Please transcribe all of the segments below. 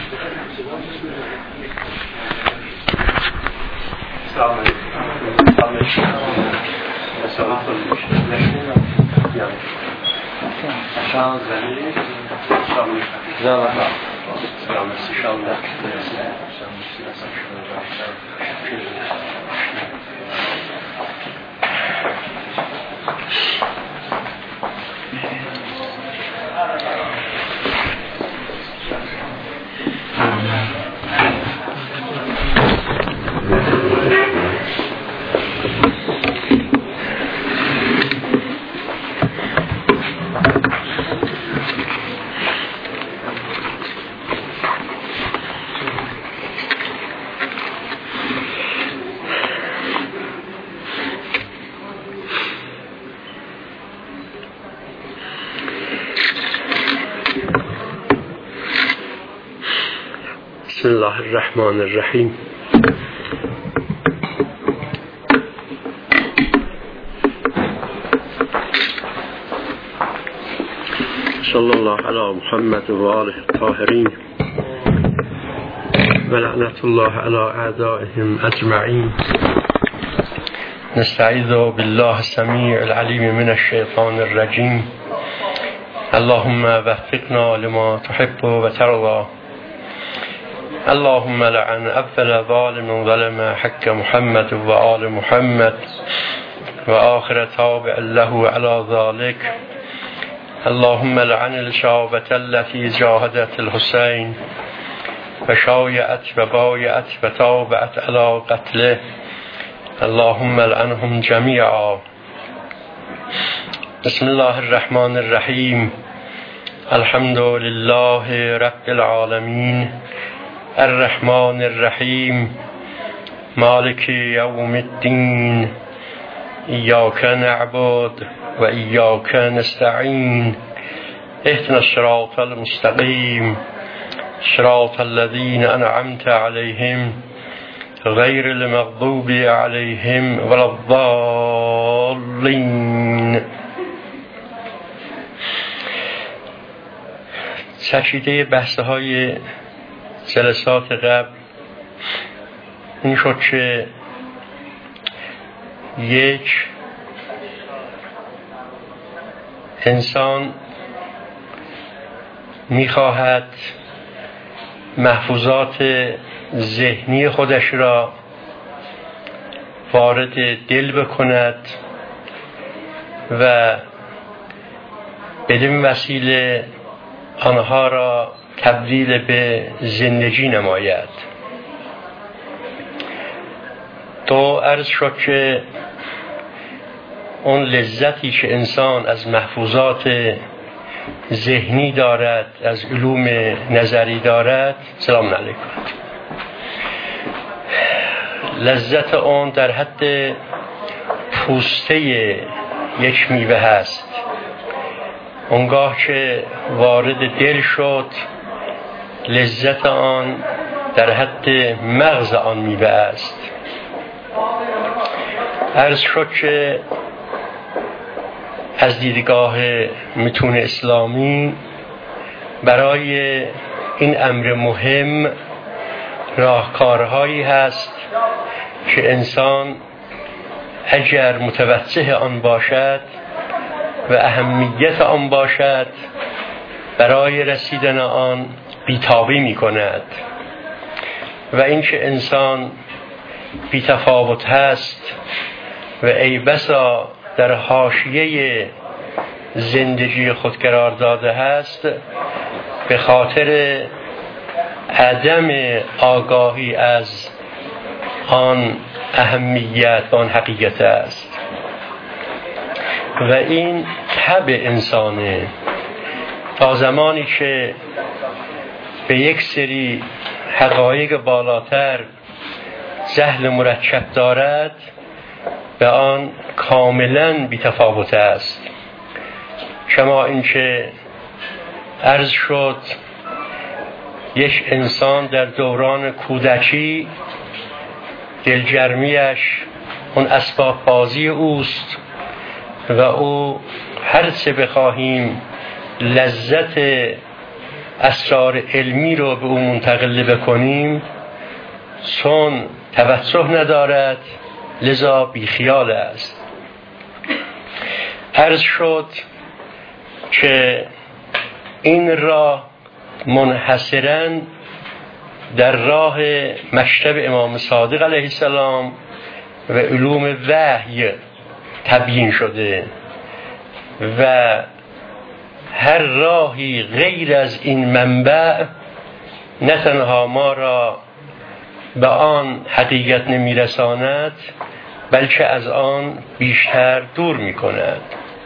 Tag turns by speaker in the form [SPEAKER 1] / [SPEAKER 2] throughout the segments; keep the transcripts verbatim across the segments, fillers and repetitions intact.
[SPEAKER 1] بسم الله الرحمن الرحیم. صلی الله علی محمد و آله الطاهرین و لعنت الله علی اعدائهم اجمعین. نستعیذ بالله السمیع العلیم من الشیطان الرجیم. اللهم وفقنا لما تحب و ترضى. اللهم لعن أول ظالم ظلم حق محمد وآل محمد وآخر تابع له على ذلك. اللهم لعن الشعوبة التي جاهدت الحسين وشايعت وبايعت وتابعت على قتله. اللهم لعنهم جميعا. بسم الله الرحمن الرحيم. الحمد لله رب العالمين الرحمن الرحیم مالک یوم الدین. ایاک نعبد و ایاک نستعین. اهدنا الصراط المستقیم صراط الذین انعمت علیهم غیر المغضوب علیهم ولا الضالین. چشیده بحث های جلسات قبل این شد که یک انسان میخواهد محفوظات ذهنی خودش را وارد دل بکند و بدین وسیله آنها را تبدیل به زندگی نماید. تو عرض شد که اون لذتی که انسان از محفوظات ذهنی دارد، از علوم نظری دارد، سلام علیکم، لذت اون در حد پوسته یک میوه هست. اونگاه که وارد دل شد لذت آن در حد مغز آن میوه است. عرض شد که از دیدگاه متون اسلامی برای این امر مهم راهکارهایی هست که انسان اگر متوجه آن باشد و اهمیت آن باشد برای رسیدن آن بی‌تابی می کند و اینکه انسان بی‌تفاوت هست و ای بسا در حاشیه زندگی خود قرار داده هست به خاطر عدم آگاهی از آن اهمیت و آن حقیقت است. و این طبع انسانه. تا زمانی که به یک سری حقایق بالاتر جهل مرکب دارد به آن کاملا بی‌تفاوت است. کما اینکه عرض شد یک انسان در دوران کودکی دلگرمیش اون اسباب بازی اوست و او هر چه بخواهیم لذت اسرار علمی رو به او منتقل بکنیم، چون توسع ندارد لذا بیخیال است. عرض شد که این راه منحصراً در راه مکتب امام صادق علیه السلام و علوم وحی تبیین شده و هر راهی غیر از این منبع نه تنها ما را به آن حقیقت نمیرساند بلکه از آن بیشتر دور می کند.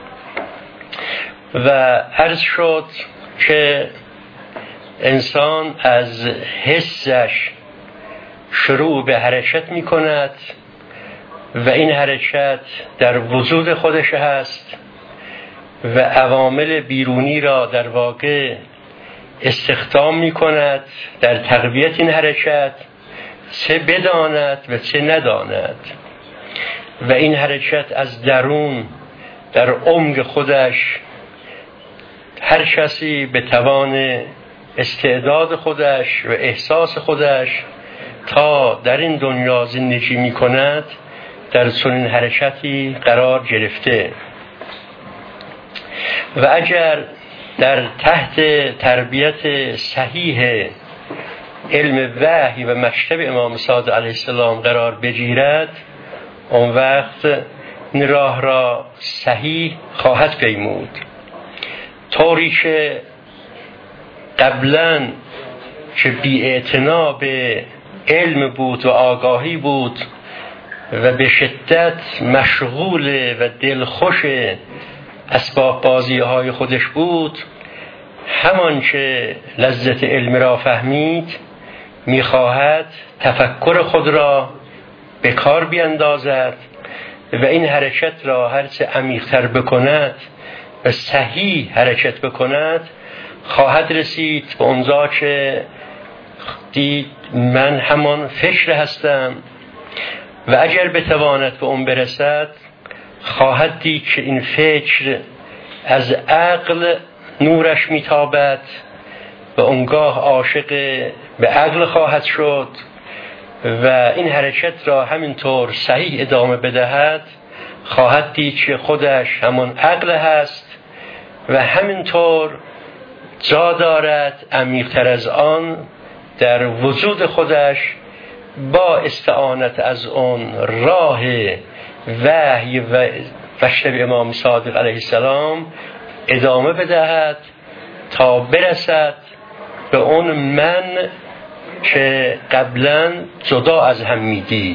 [SPEAKER 1] و عرض شد که انسان از حسش شروع به حرکت می کند و این حرکت در وجود خودش هست و عوامل بیرونی را در واقع استخدام می کند در تقویت این حرکت، چه بداند و چه نداند. و این حرکت از درون در عمق خودش هر کسی به توان استعداد خودش و احساس خودش تا در این دنیا زندگی می کند در چنین حرکتی قرار گرفته. و اگر در تحت تربیت صحیح علم وحی و مکتب امام صادق علیه السلام قرار بگیرد، اون وقت این راه را صحیح خواهد پیمود، طوری که قبلا که بی‌اعتنا به علم بود و آگاهی بود و به شدت مشغول و دلخوش اسباب بازی های خودش بود، همان که لذت علم را فهمید میخواهد تفکر خود را به کار بیندازد و این حرکت را هرچه عمیق‌تر بکند و صحیح حرکت بکند، خواهد رسید به اونجا که دید من همان فکر هستم و اگر بتواند به اون برسد خواهد دید که این فکر از عقل نورش میتابد و اونگاه عاشق به عقل خواهد شد و این حرکت را همینطور صحیح ادامه بدهد، خواهد دید که خودش همان عقل هست و همینطور جا دارد عمیق‌تر از آن در وجود خودش با استعانت از اون راه وحی و مکتب امام صادق علیه السلام ادامه بدهد تا برسد به اون من که قبلا جدا از هم میدید.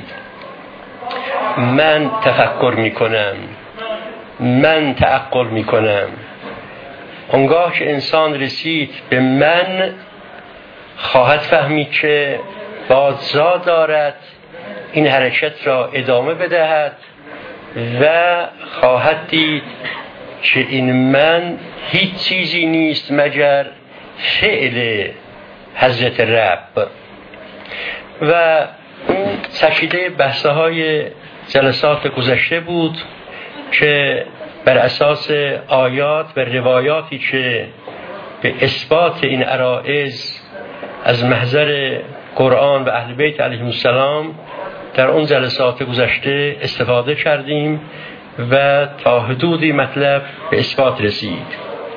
[SPEAKER 1] من تفکر میکنم، من تعقل میکنم. اونگاه که انسان رسید به من، خواهد فهمید که باز جا دارد این حرکت را ادامه بدهد و خواهد دید که این من هیچ چیزی نیست مگر فعل حضرت رب. و اون چشیده بحثه های جلسات گذشته بود که بر اساس آیات و روایاتی که به اثبات این عرائض از محضر قرآن و اهل بیت علیهم السلام در اون جلسات گذشته استفاده کردیم و تا حدودی مطلب به اثبات رسید.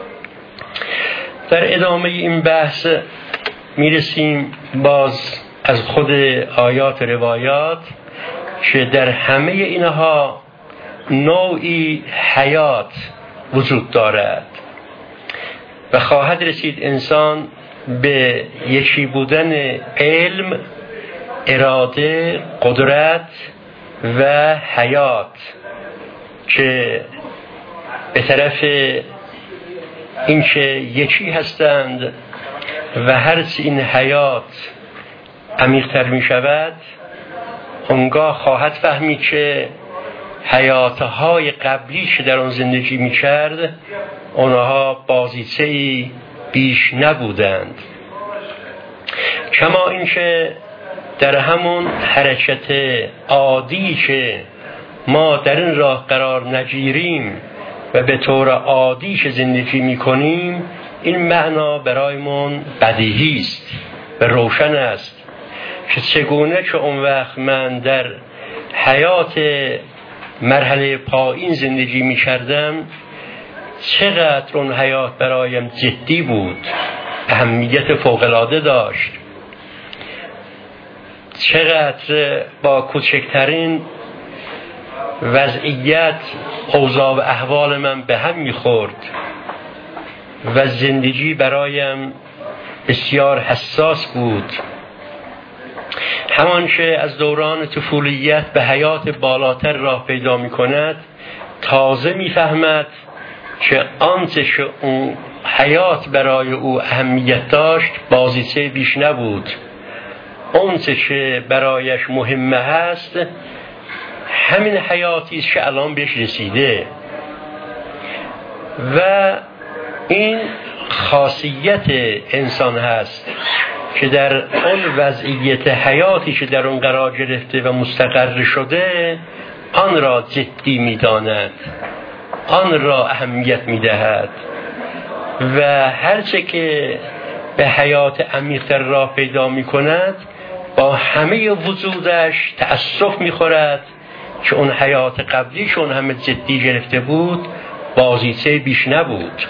[SPEAKER 1] در ادامه این بحث میرسیم باز از خود آیات و روایات که در همه اینها نوعی حیات وجود دارد و خواهد رسید انسان به یکی بودن علم، اراده، قدرت و حیات که به طرف اینکه یکی هستند و هرچی این حیات عمیق‌تر می شود اونگاه خواهد فهمید که حیاتهای قبلی که در آن زندگی می کرد اونها بازیچه‌ای بیش نبودند. کما اینکه در همون حرکت عادی که ما در این راه قرار نگیریم و به طور عادی که زندگی می کنیم این معنا برایمون بدیهی است و روشن است که چگونه که اون وقت من در حیات مرحله پایین زندگی می کردم چقدر اون حیات برایم جدی بود، اهمیت فوق‌العاده داشت، چقدر با کوچکترین وضعیت اوضاع و احوال من به هم می‌خورد و زندگی برایم بسیار حساس بود. همان که از دوران طفولیت به حیات بالاتر راه پیدا می‌کند، تازه می‌فهمد که آنچه که اون حیات برای او اهمیت داشت بازیچه بیش نبود. آنچه که برایش مهمه هست همین حیاتی است که الان بهش رسیده و این خاصیت انسان هست که در اون وضعیت حیاتی که در اون قرار گرفته و مستقر شده آن را جدی می‌داند، آن را اهمیت می‌دهد و هرچه که به حیات عمیق‌تر راه پیدا می‌کند با همه وجودش تأسف می‌خورد که اون حیات قبلی چون همه جدی گرفته بود بازیچه بیش نبود.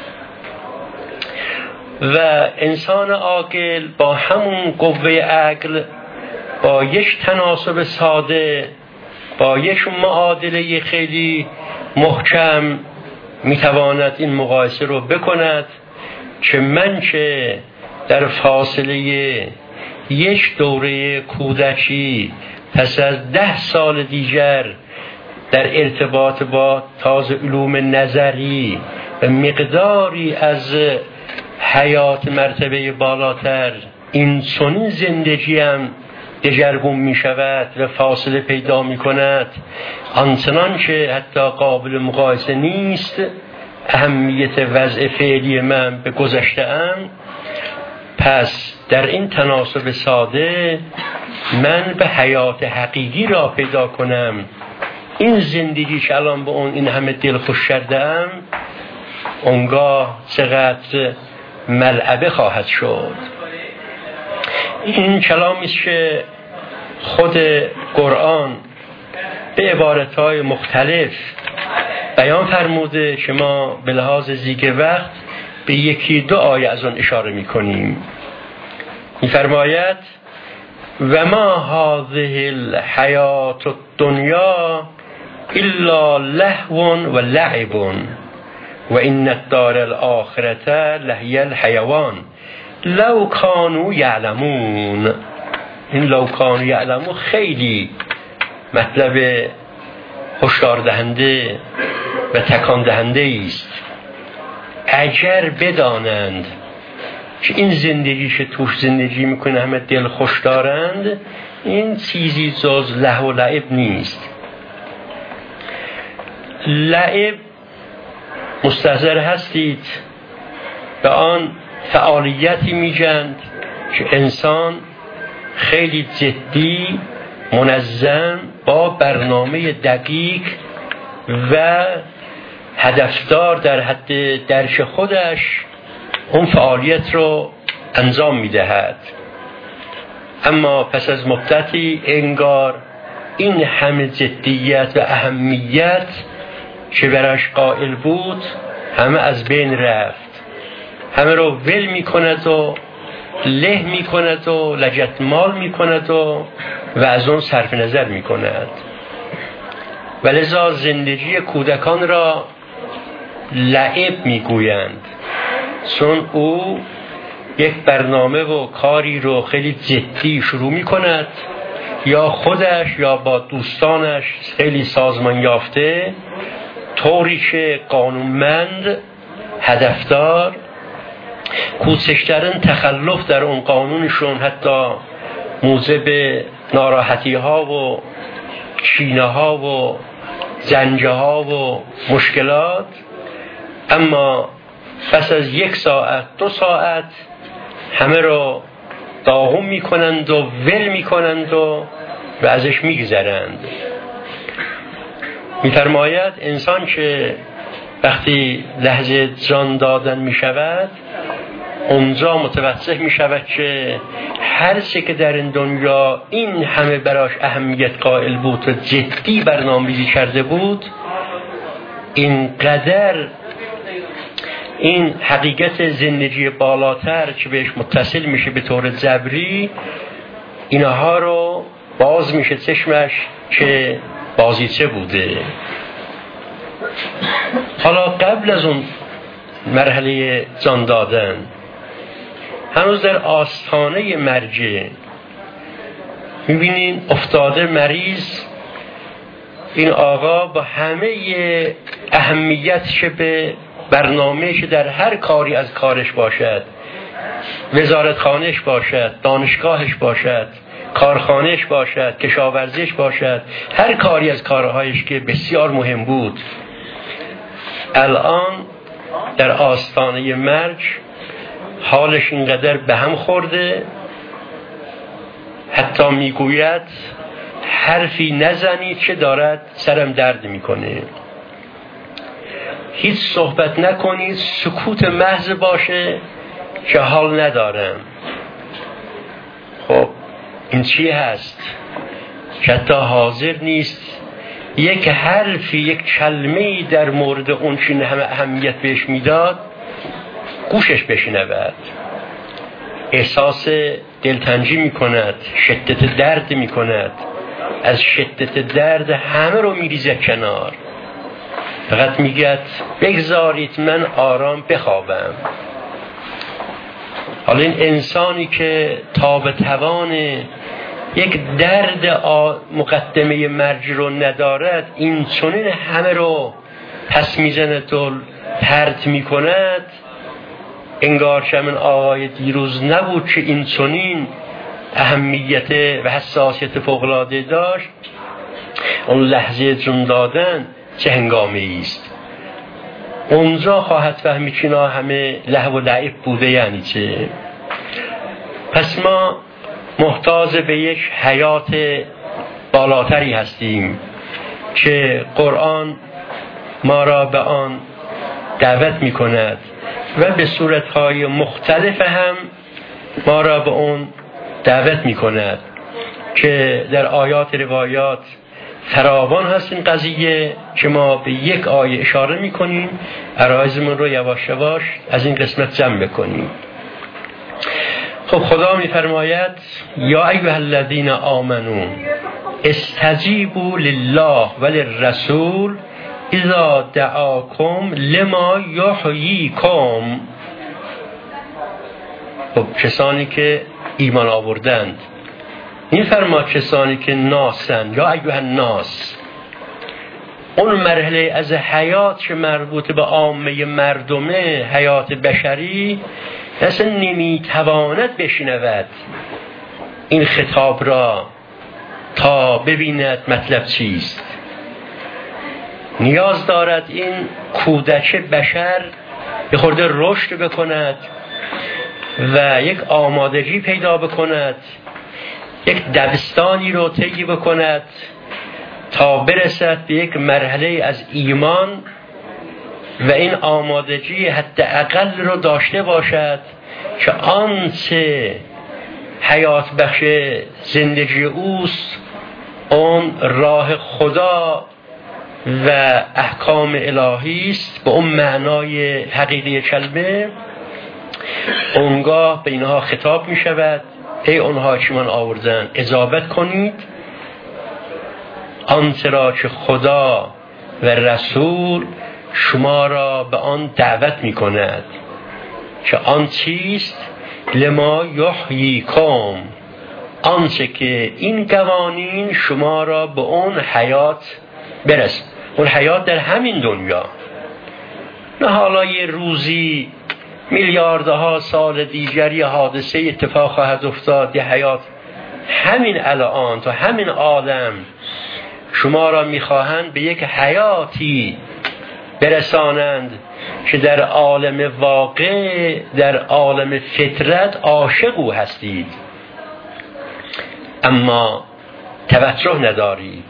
[SPEAKER 1] و انسان عاقل با همون قوه عقل، با یک تناسب ساده، با یک معادله خیلی محکم میتواند این مقایسه رو بکند که من که در فاصله یک دوره کودکی پس از ده سال دیگر در ارتباط با تازه علوم نظری و مقداری از حیات مرتبه بالاتر این چنین زندگیم دگرگون می شود و فاصله پیدا می کند، آنچنان که حتی قابل مقایسه نیست اهمیت وضع فعلی من به گذشته ام. پس در این تناسب ساده من به حیات حقیقی را پیدا کنم. این زندگی که الان به اون این همه دل خوش کردم اونگاه چقدر ملعبه خواهد شد. این کلامی است که خود قرآن به عبارتهای مختلف بیان فرموده که ما به لحاظ زیگ وقت به یکی دو آیه از آن اشاره می‌کنیم. می‌فرماید و ما هذه الحیات الدنیا الا لهو و لعب و ان الدار الاخرة لهی الحیوان لو کانوا یعلمون. این لو کانوا یعلمون خیلی مطلب هشدار دهنده و تکان دهنده است. اگر بدانند که این زندگی که توش زندگی میکنه همه دل خوش دارند، این چیزی جز لهو و لعب نیست. لعب مستحضر هستید به آن فعالیتی میگند که انسان خیلی جدی منظم با برنامه دقیق و هدفدار در حد درک خودش اون فعالیت رو انجام میدهد. اما پس از مدتی انگار این همه جدیت و اهمیت که براش قائل بود همه از بین رفت، همه رو ول میکند و له میکند و لجتمال میکند و و از اون صرف نظر میکند. ولذا زندگی کودکان را لعب میگویند، چون او یک برنامه و کاری رو خیلی جدی شروع میکند، یا خودش یا با دوستانش خیلی سازمان یافته، طوری که قانونمند، هدفدار، کوچکترین تخلف در اون قانونشون حتی موجب ناراحتی ها و کینه ها و زنجه ها و مشکلات. اما پس از یک ساعت دو ساعت همه رو داغون میکنند و ول میکنند و و ازش میگذرند. میفرماید انسان که وقتی لحظه جان دادن میشود اونجا متوجه می شود که هر چه که در این دنیا این همه براش اهمیت قائل بود و جدی برنامه‌ریزی کرده بود، اینقدر این حقیقت زندگی بالاتر که بهش متصل میشه به طور جبری، اینها رو باز میشه چشمش که بازیچه بوده. حالا قبل از اون مرحله جان دادن هنوز در آستانه مرگ میبینین افتاده مریض. این آقا با همه اهمیتش به برنامهش در هر کاری از کارش باشد، وزارتخانهش باشد، دانشگاهش باشد، کارخانهش باشد، کشاورزیش باشد، هر کاری از کارهایش که بسیار مهم بود، الان در آستانه مرگ حالش اینقدر به هم خورده حتی میگوید حرفی نزنید که دارد سرم درد میکنه، هیچ صحبت نکنید، سکوت محض باشه که حال ندارم. خب این چی هست که حتی حاضر نیست یک حرفی، یک کلمه‌ای در مورد اون که همه اهمیت بهش میداد گوشش بشنود. احساس دلتنجی میکند، شدت درد میکند، از شدت درد همه رو میریزه کنار، فقط میگه بگذارید من آرام بخوابم. حالا این انسانی که تا به توان یک درد مقدمه مرگ رو ندارد، این چنین همه رو پس میزند و پرت میکند، انگار که من آقای دیروز نبود که این چنین اهمیت و حساسیت فوق‌العاده داشت. اون لحظه جون دادن چه هنگامی است، اونجا خواهد فهمید که اینا همه لهو و لعب بوده. یعنی چه؟ پس ما محتاج به یک حیات بالاتری هستیم که قرآن ما را به آن دعوت می کند و به صورتهای مختلف هم ما را به اون دعوت می کند که در آیات روایات فراوان هست این قضیه که ما به یک آیه اشاره می کنیم، عرایزمون رو یواش یواش از این قسمت جمع بکنیم. خب خدا می فرماید یا ایها الذین آمنو استجیبوا لله و للرسول اذا دعاکم لما یحییکم. خب کسانی که ایمان آوردند، این فرما کسانی که ناسن یا ایها الناس، اون مرحله از حیات که مربوط به عامه مردمه، حیات بشری، اصلا نمیتواند بشنود این خطاب را تا ببیند مطلب چیست. نیاز دارد این کودک بشر به خورده رشد بکند و یک آمادگی پیدا بکند، یک دبستانی رو طی بکند تا برسد به یک مرحله از ایمان و این آمادگی حتی اقل رو داشته باشد که آنچه حیات بخش زندگی اوست، اون راه خدا و احکام الهی است به اون معنای حقیقی کلمه، اونگاه به اینها خطاب می شود ای اونها که من آوردن اجابت کنید آنچه را که خدا و رسول شما را به آن دعوت می کند که آن چیست؟ لما یحییکم، آنچه که این قوانین شما را به اون حیات برسد. اون حیات در همین دنیا، نه حالا یه روزی میلیاردها سال دیگر یه حادثه اتفاق خواهد افتاد. یه حیات همین الان تا همین عالم شما را میخواهند به یک حیاتی برسانند که در عالم واقع، در عالم فطرت عاشق او هستید اما توجه ندارید.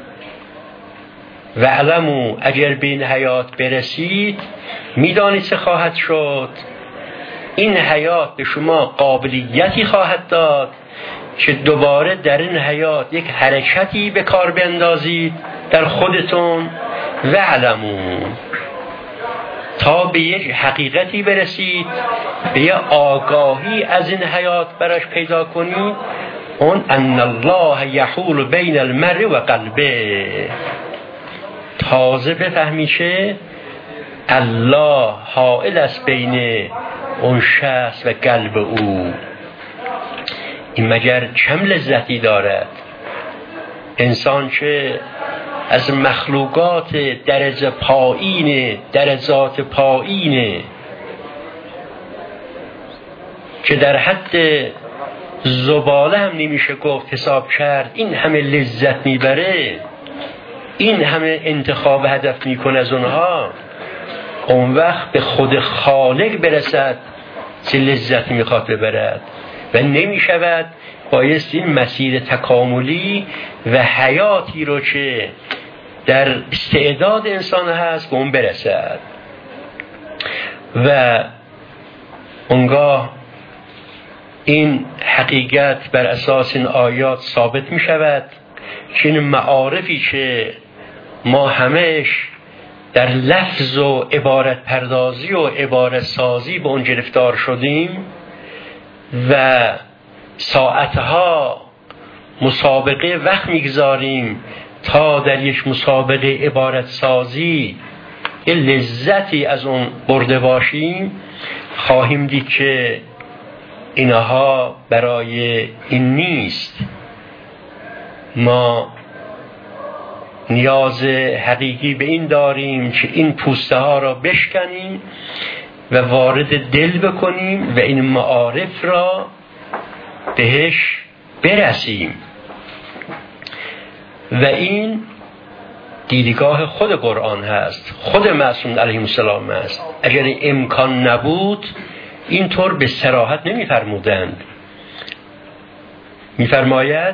[SPEAKER 1] و علمو اگر به این حیات برسید میدانید چه خواهد شد. این حیات به شما قابلیتی خواهد داد که دوباره در این حیات یک حرکتی به کار بندازید در خودتون و علمو، تا به یک حقیقتی برسید، به یک آگاهی از این حیات براش پیدا کنید، اون ان الله یحول بین المرء و قلبه. تازه بفهمی که الله حائل است بین اون شخص و قلب او. این مگر چم لذتی دارد انسان که از مخلوقات درجه پایین درجات پایینه که در حد زباله هم نمیشه گفت حساب کرد، این همه لذت میبره، این همه انتخاب هدف میکنه از اونها، اون وقت به خود خالق برسد چه لذت میخواد ببرد و نمیشود. بایست این مسیر تکاملی و حیاتی رو که در استعداد انسان هست به اون برسد و اونگاه این حقیقت بر اساس این آیات ثابت می شود که این معارفی که ما همش در لفظ و عبارت پردازی و عبارت سازی به اون گرفتار شدیم و ساعتها مسابقه وقت میگذاریم تا در یک مسابقه عبارت سازی یه لذتی از اون برده باشیم، خواهیم دید که اینها برای این نیست. ما نیاز حقیقی به این داریم که این پوسته ها را بشکنیم و وارد دل بکنیم و این معارف را بهش برسیم و این دیدگاه خود قرآن هست، خود معصوم علیه السلام هست. اگر امکان نبود اینطور به صراحت نمی‌فرمودند. می‌فرماید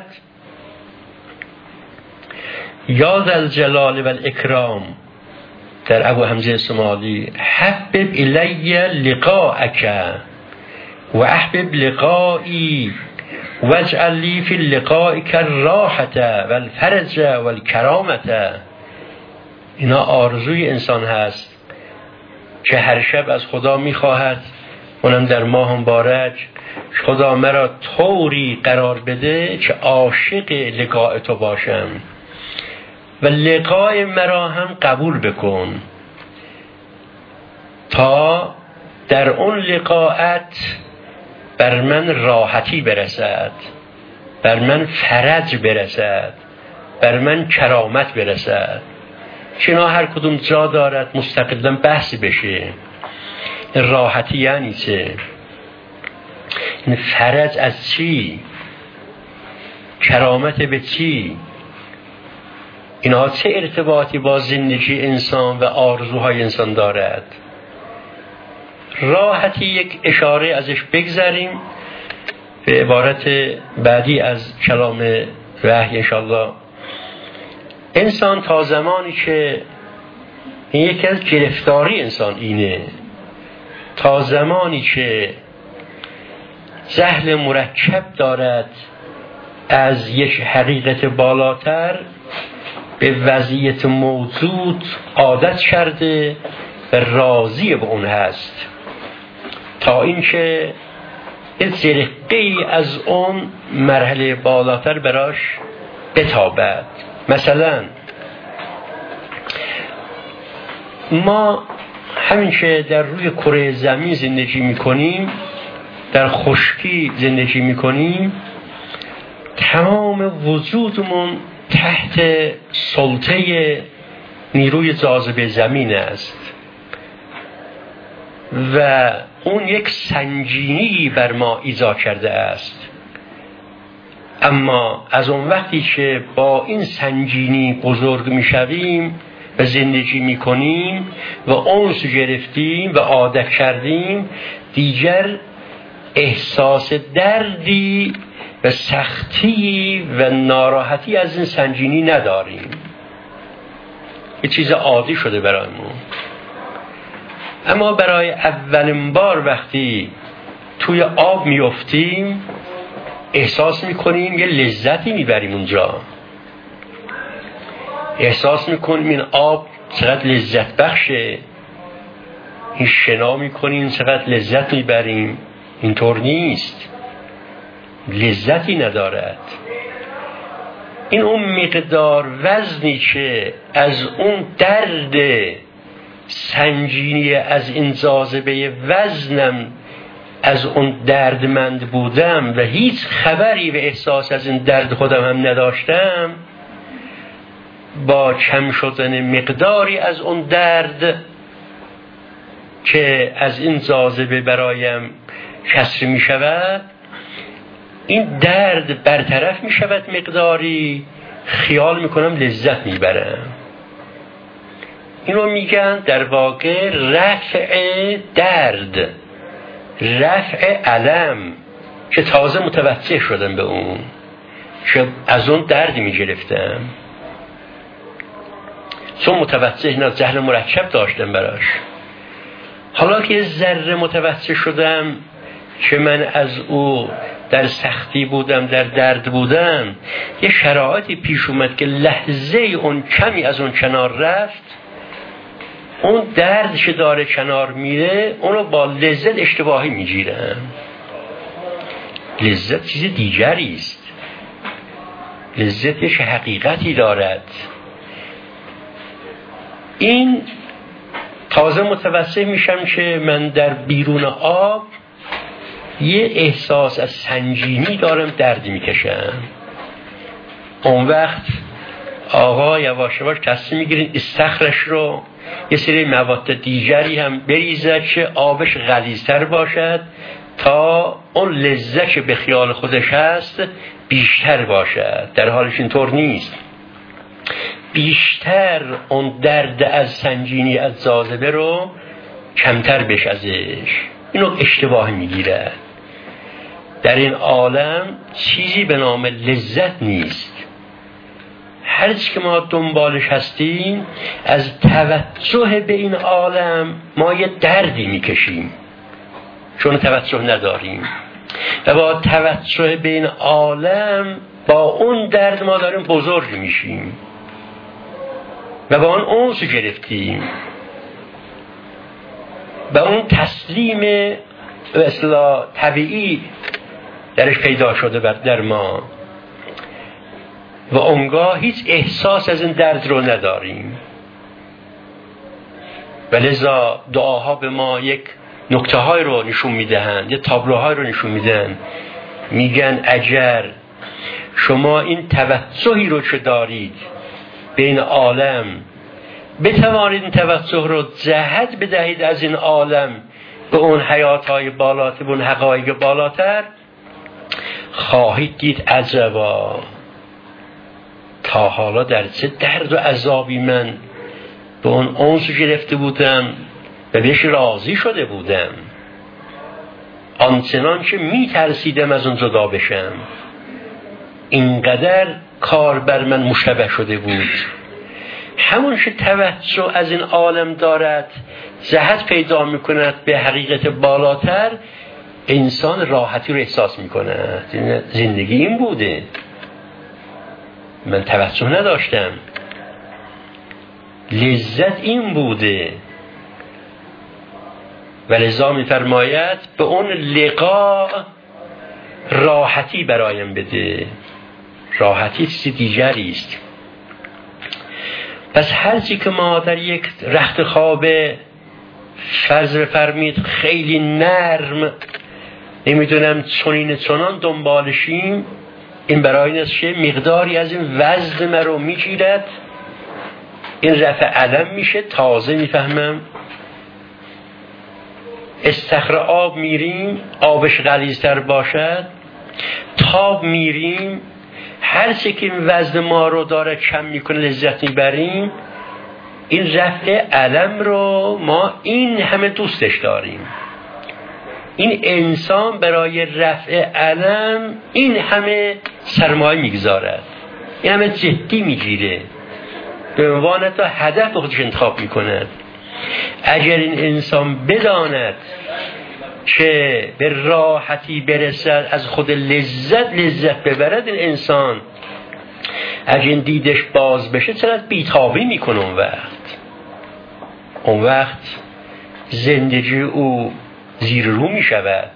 [SPEAKER 1] یا ذا الجلال و الاکرام در ابو حمزه سمالی، حبب الی لقاءک و احبب لقایی واجعل لی فی لقائک الراحة والفرج والکرامة. اینا آرزوی انسان هست که هر شب از خدا میخواهد، اونم در ماه مبارک، خدا مرا طوری قرار بده که عاشق لقاء تو باشم و لقاء مرا هم قبول بکن تا در اون لقاءت بر من راحتی برسد، بر من فرج برسد، بر من کرامت برسد. چنا هر کدوم جا دارد مستقلا بحث بشه. راحتی یعنی چه؟ این فرج از چی؟ کرامت به چی؟ اینها چه ارتباطی با زندگی انسان و آرزوهای انسان دارد؟ راحتی یک اشاره ازش بگذاریم به عبارت بعدی از کلام وحی انشاءالله. انسان تا زمانی که این یکی از گرفتاری انسان اینه، تا زمانی که جهل مرکب دارد از یک حقیقت بالاتر، به وضعیت موجود عادت کرده و راضی به اون هست تا اینکه یک جرقه‌ای از اون مرحله بالاتر براش بتابد. مثلا ما همین که در روی کره زمین زندگی میکنیم، در خشکی زندگی میکنیم، تمام وجودمون تحت سلطه نیروی جاذبه زمین است و اون یک سنگینی بر ما ایجاد کرده است. اما از اون وقتی که با این سنگینی بزرگ میشویم و زندگی میکنیم و انس گرفتیم و عادت کردیم، دیگر احساس دردی و سختی و ناراحتی از این سنگینی نداریم. یه چیز عادی شده برای ما. اما برای اولین بار وقتی توی آب میافتیم احساس میکنیم یه لذتی میبریم اونجا، احساس میکنیم این آب چقدر لذت بخشه، این شنا میکنیم چقدر لذت میبریم. اینطور نیست، لذتی ندارد. این اون مقدار وزنی که از اون درد سنگینی، از این جاذبه وزنم، از اون دردمند بودم و هیچ خبری و احساس از این درد خودم هم نداشتم، با کم شدن مقداری از اون درد که از این جاذبه برایم کسر می شود، این درد برطرف می شود مقداری، خیال می کنم لذت می برم. اینو میگن در واقع رفع درد، رفع علم، که تازه متوجه شدم به اون، که از اون دردی می گرفتم، چون متوجه نه، جهل مرکب داشتم براش. حالا که ذره متوجه شدم که من از او در سختی بودم، در درد بودم، یه شرایطی پیش اومد که لحظه اون کمی از اون کنار رفت، اون درد که داره کنار میره اونو با لذت اشتباهی میگیرم. لذت چیز دیگری است، لذت یه حقیقتی دارد. این تازه متوجه میشم که من در بیرون آب یه احساس از سنگینی دارم، دردی میکشم. اون وقت آقا یواش یواش تصمیم میگیرین استخرش رو یه سری مواد دیگری هم بریزد که آبش غلیظتر باشد تا اون لذت که به خیال خودش هست بیشتر باشد. در حالش اینطور نیست، بیشتر اون درد از سنگینی از جاذبه رو کمتر بش ازش. اینو اشتباه میگیره. در این عالم چیزی به نام لذت نیست. هر چی که ما دنبالش هستیم، از توجه به این عالم ما یه دردی میکشیم چون توجه نداریم، و با توجه به این عالم با اون درد ما داریم بزرگ میشیم و با اون انس گرفتیم و اون تسلیم به اصطلاح طبیعی درش پیدا شده بر در ما، و اونگاه هیچ احساس از این درد رو نداریم. و لذا دعاها به ما یک نکته های رو نشون میدهند، یک تابلوهای رو نشون میدن. میگن اگر شما این توجهی رو که دارید به این عالم بتوانید این توجه رو جهت بدهید از این عالم به اون حیاتهای بالاتر، به اون حقایق بالاتر، خواهید دید عجبا، تا حالا در چه درد و عذابی من به اون انس گرفته بودم و بهش راضی شده بودم، آنچنان که می ترسیدم از اون جدا بشم. اینقدر کار بر من مشتبه شده بود. همون که توجه از این عالم دارد جهت پیدا می کند به حقیقت بالاتر، انسان راحتی رو احساس می کند. زندگی این بوده، من توجه نداشتم، لذت این بوده. و لذا می فرماید به اون لقاء راحتی برایم بده. راحتی چیزی دیگری است. پس هر چی که ما در یک رخت خواب فرض بفرمید خیلی نرم، نمیدونم چنین چنان دنبالشیم، این برای این است که مقداری از این وزن من رو میگیرد، این رفع علم میشه. تازه میفهمم استخر آب میریم، آبش غلیظتر باشد، تاب میریم، هر چی که این وزن ما رو داره کم میکنه لذت میبریم. این رفع علم رو ما این همه دوستش داریم. این انسان برای رفع علم این همه سرمایه میگذارد، این همه جدی میگیره، به عنوان تا هدف خودش انتخاب میکند. اگر این انسان بداند که به راحتی برسد، از خود لذت لذت ببرد، این انسان اگه این دیدش باز بشه چقدر بیتابی میکنه. اون وقت اون وقت زندگی او زیر رو میشود.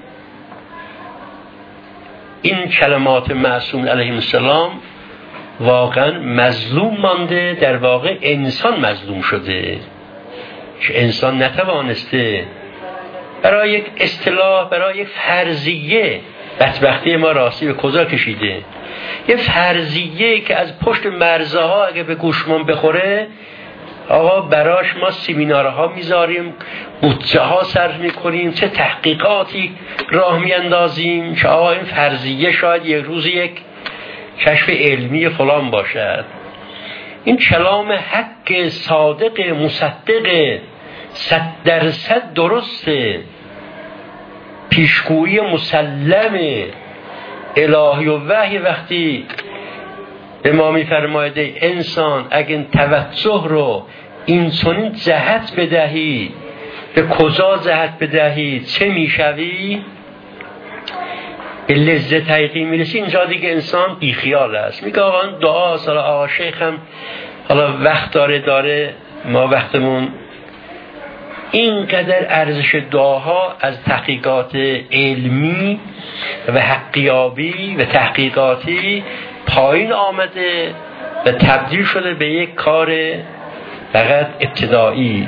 [SPEAKER 1] این کلمات معصوم علیه السلام واقعا مظلوم مانده، در واقع انسان مظلوم شده که انسان نتوانسته برای یک اصطلاح، برای یک فرضیه، بدبختی ما راستی به کجا کشیده، یه فرضیه که از پشت مرزها اگه به گوشمان بخوره، آقا براش ما سمینارها میذاریم، بودجه ها صرف میکنیم، چه تحقیقاتی راه میاندازیم که آقا این فرضیه شاید یک روز یک کشف علمی فلان باشد. این کلام حق صادق مصدق صد درصد درسته، پیشگویی مسلم الهی و وحی. وقتی امام می‌فرماید انسان اگه توجه رو این چنین جهت بدهی، به کجا جهت بدهی، چه میشوی؟ به لذت حقیقی میرسی. اینجا دیگه انسان بیخیال است. میگه آقا دعا حالا آقا شیخ هم حالا وقت داره داره ما وقتمون اینقدر ارزش دعاها از تحقیقات علمی و حقیابی و تحقیقاتی پایین آمده و تبدیل شده به یک کار فقط ابتدایی.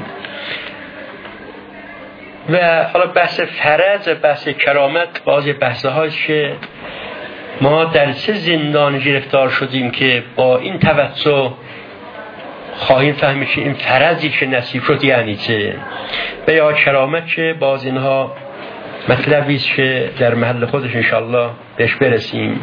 [SPEAKER 1] و حالا بحث فرض و بحث کرامت باز بحث هاست که ما در چه زندان گرفتار شدیم که با این توسع خواهیم فهمید که این فرضی که نصیب شد یعنی چه، و یا کرامت که باز اینها مطلبی است که در محل خودش انشاءالله بهش برسیم.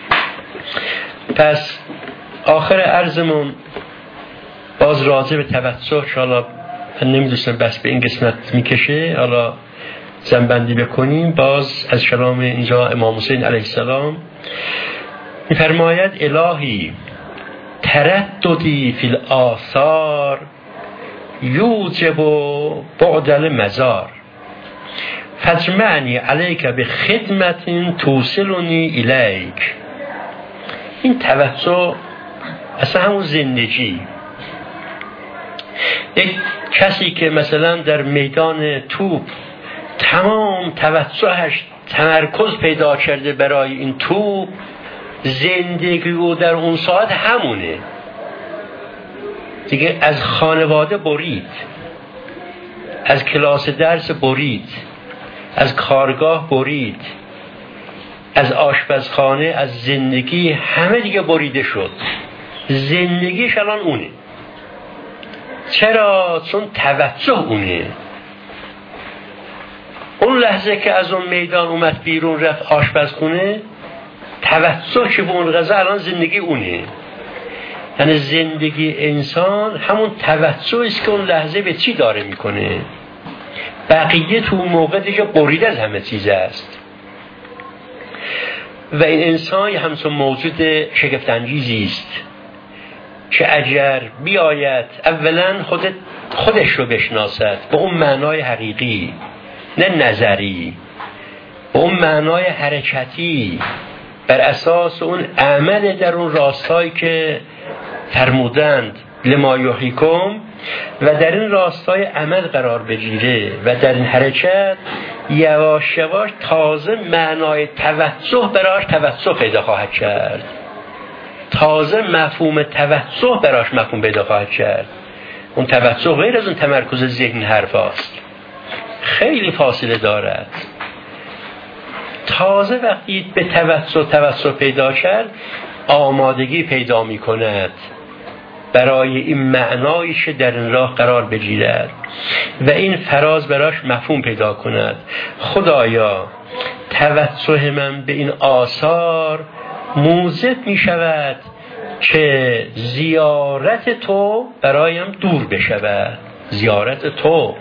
[SPEAKER 1] پس آخر عرضمون باز راجع به توسع انشاءالله من نمیدونستم بس به این قسمت میکشه، حالا زنبندی بکنیم. باز از کلام اینجا امام حسین علیه السلام میفرماید الهی ترددی فی الآثار یوجب بعد المزار فاجمعنی علیک به خدمت توصلنی الیک. این توسع اصلا همون زندگی. یک کسی که مثلا در میدان توپ تمام توسعش تمرکز پیدا کرده برای این توپ، زندگی او در اون ساعت همونه دیگه. از خانواده برید، از کلاس درس برید، از کارگاه برید، از آشپزخانه، از زندگی، همه دیگه بریده شد. زندگیش الان اونه. چرا؟ چون توسع اونه. اون لحظه که از اون میدان اومد بیرون رفت آشپزخونه، توسع که به اون غذا الان زندگی اونه. یعنی زندگی انسان همون توسعی است که اون لحظه به چی داره میکنه. بقیه تو موقع دیگه بریده از همه چیز است. و این انسان همچون موجود شگفت انگیزی است که اگر بیاید اولا خود خودش رو بشناسد به اون معنای حقیقی، نه نظری، به اون معنای حرکتی، بر اساس اون عمل در اون راستایی که فرمودند لما یحییکم، و در این راستای عمل قرار بگیره و در این حرکت یواش یواش تازه معنای توسع براش توسع پیدا خواهد کرد. تازه مفهوم توسع براش مفهوم پیدا خواهد کرد. اون توسع غیر از اون تمرکز ذهن حرف هست، خیلی فاصله دارد. تازه وقتی به توسع توسع پیدا کرد آمادگی پیدا می کند برای این معنایی که در این راه قرار بگیرد و این فراز براش مفهوم پیدا کند. خدایا توسع من به این آثار موجب می شود که زیارت تو برایم دور بشود. زیارت تو،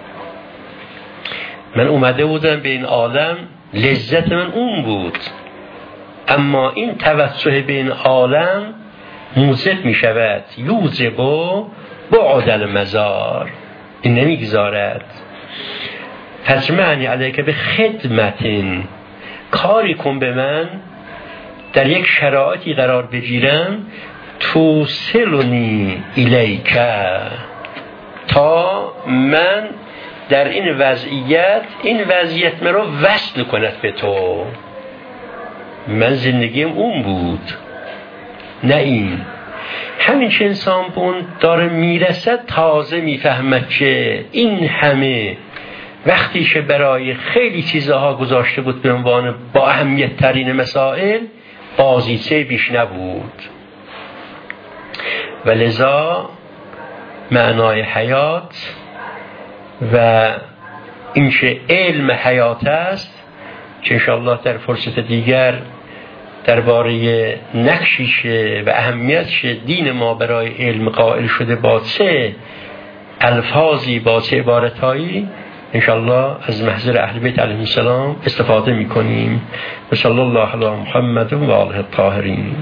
[SPEAKER 1] من اومده بودم به این عالم، لذت من اون بود، اما این توسع به این عالم موجب می شود یوجب بعد المزار، این نمیگذارد. فجمعنی علیک به خدمتین، کاری کن به من در یک شرایطی قرار بگیرم توصلنی الیک، تا من در این وضعیت این وضعیت من رو وصل کند به تو. من زندگیم اون بود نه این. همین چه انسان به اون داره میرسد تازه میفهمد که این همه وقتی که برای خیلی چیزها گذاشته بود به عنوان با اهمیت ترین مسائل بازیچه بیش نبود. و لذا معنای حیات و این که علم حیات است که انشاءالله در فرصت دیگر درباره نقشیش و اهمیتش دین ما برای علم قائل شده با چه الفاظی با چه عبارتهایی انشاءالله از محضر اهل بیت علیهم السلام استفاده میکنیم. و صلی الله علی محمد و آله الطاهرین.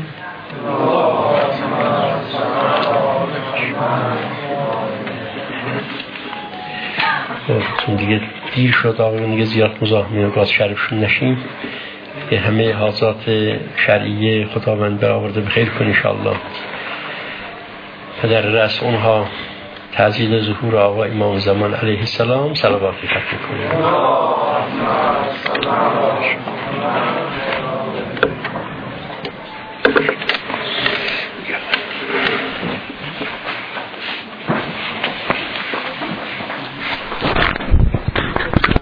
[SPEAKER 1] چون دیگه دیر شد آقایون، دیگه زیاد مزاحم باز شرفشون نشیم. که همه حاضات شرعیه خداوند برآورده بخیر کن انشاءالله. پدر رأس اونها تعزیل ظهور آقا امام زمان علیه السلام صلواتی ختم کنیم.